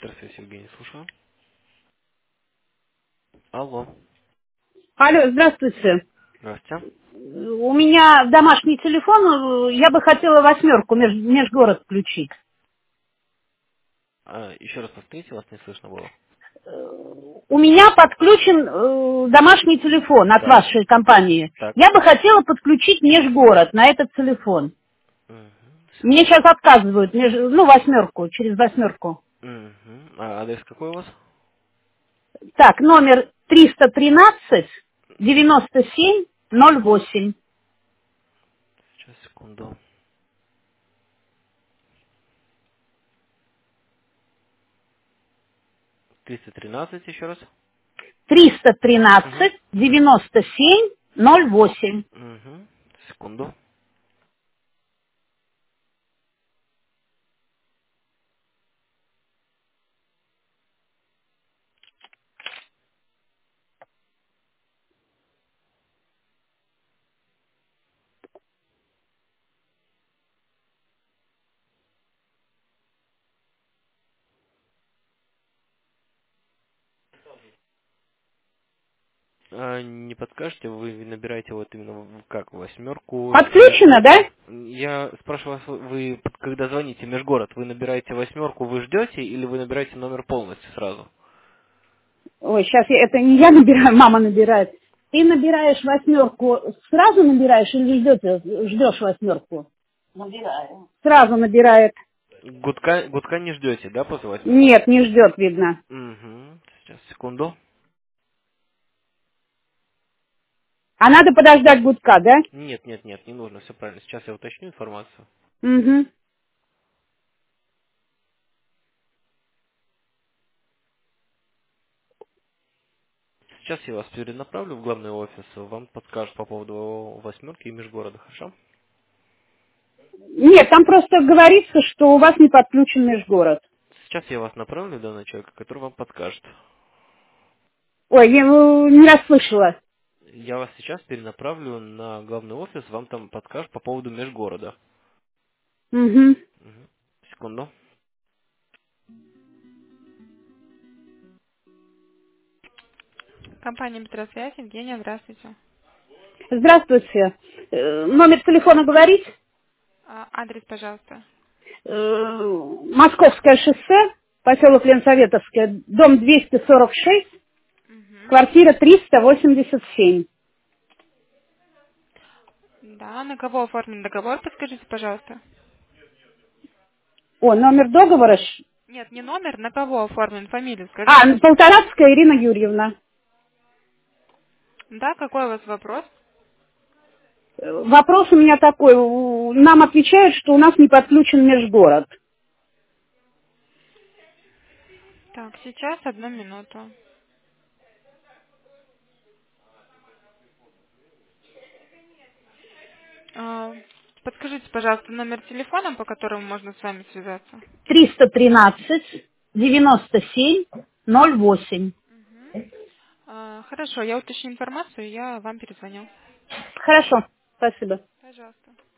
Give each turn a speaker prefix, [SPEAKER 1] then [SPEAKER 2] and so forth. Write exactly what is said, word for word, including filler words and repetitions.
[SPEAKER 1] Здравствуйте, Евгений, слушаю. Алло.
[SPEAKER 2] Алло, здравствуйте.
[SPEAKER 1] Здравствуйте.
[SPEAKER 2] У меня домашний телефон, э, я бы хотела восьмерку меж, межгород включить.
[SPEAKER 1] А, еще раз повторите, вас не слышно было.
[SPEAKER 2] У меня подключен э, домашний телефон от
[SPEAKER 1] Так,
[SPEAKER 2] вашей компании.
[SPEAKER 1] так.
[SPEAKER 2] Я бы хотела подключить межгород на этот телефон.
[SPEAKER 1] Угу,
[SPEAKER 2] Мне сейчас
[SPEAKER 1] секунду.
[SPEAKER 2] отказывают, меж- ну, восьмерку, через восьмерку.
[SPEAKER 1] Угу. А адрес какой у вас?
[SPEAKER 2] Так, номер триста тринадцать девяносто семь ноль восемь.
[SPEAKER 1] Сейчас, секунду. триста тринадцать еще раз.
[SPEAKER 2] триста
[SPEAKER 1] Угу,
[SPEAKER 2] тринадцать
[SPEAKER 1] угу.
[SPEAKER 2] девяносто семь ноль восемь.
[SPEAKER 1] Угу. Секунду. А, не подскажете, вы набираете вот именно в- как восьмерку и
[SPEAKER 2] Подключено, да?
[SPEAKER 1] я спрашиваю вас, вы под- когда звоните межгород, вы набираете восьмерку, вы ждете или вы набираете номер полностью сразу?
[SPEAKER 2] Ой, сейчас я, это не я набираю, мама набирает. Ты набираешь восьмерку, сразу набираешь или ждешь, ждешь восьмерку? Набираю. Сразу набирает.
[SPEAKER 1] Гудка, гудка не ждете, да, после восьмерки?
[SPEAKER 2] Нет, не ждет, видно.
[SPEAKER 1] Угу. Сейчас, секунду.
[SPEAKER 2] А надо подождать гудка, да?
[SPEAKER 1] Нет, нет, нет, не нужно, все правильно. Сейчас я уточню информацию.
[SPEAKER 2] Угу.
[SPEAKER 1] Сейчас я вас перенаправлю в главный офис, вам подскажут по поводу восьмерки и межгорода, хорошо?
[SPEAKER 2] Нет, там просто говорится, что у вас не подключен межгород.
[SPEAKER 1] Сейчас я вас направлю до данного человека, который вам подскажет.
[SPEAKER 2] Ой, я ну, не расслышала.
[SPEAKER 1] Я вас сейчас перенаправлю на главный офис, вам там подскажут по поводу межгорода.
[SPEAKER 2] Угу.
[SPEAKER 1] Мгм. Секунду. Компания Метросвязь, Евгения, здравствуйте.
[SPEAKER 2] Здравствуйте. Э, Номер телефона говорить?
[SPEAKER 1] А, адрес, пожалуйста.
[SPEAKER 2] Э, Московское шоссе, поселок Ленсоветовское, дом двести сорок шесть,
[SPEAKER 1] Угу.
[SPEAKER 2] квартира триста восемьдесят семь.
[SPEAKER 1] Да, на кого оформлен договор, подскажите, пожалуйста.
[SPEAKER 2] О, номер договора. ш-
[SPEAKER 1] Нет, не номер, на кого оформлен, фамилию
[SPEAKER 2] А,
[SPEAKER 1] скажите.
[SPEAKER 2] Полторацкая Ирина Юрьевна.
[SPEAKER 1] Да, какой у вас вопрос?
[SPEAKER 2] Э, Вопрос у меня такой. У- Нам отвечают, что у нас не подключен межгород.
[SPEAKER 1] Так, сейчас одну минуту. А, подскажите, пожалуйста, номер телефона, по которому можно с вами связаться.
[SPEAKER 2] триста тринадцать девяносто семь ноль восемь.
[SPEAKER 1] А, хорошо, я уточню информацию, я вам перезвоню.
[SPEAKER 2] Хорошо, спасибо.
[SPEAKER 1] Пожалуйста.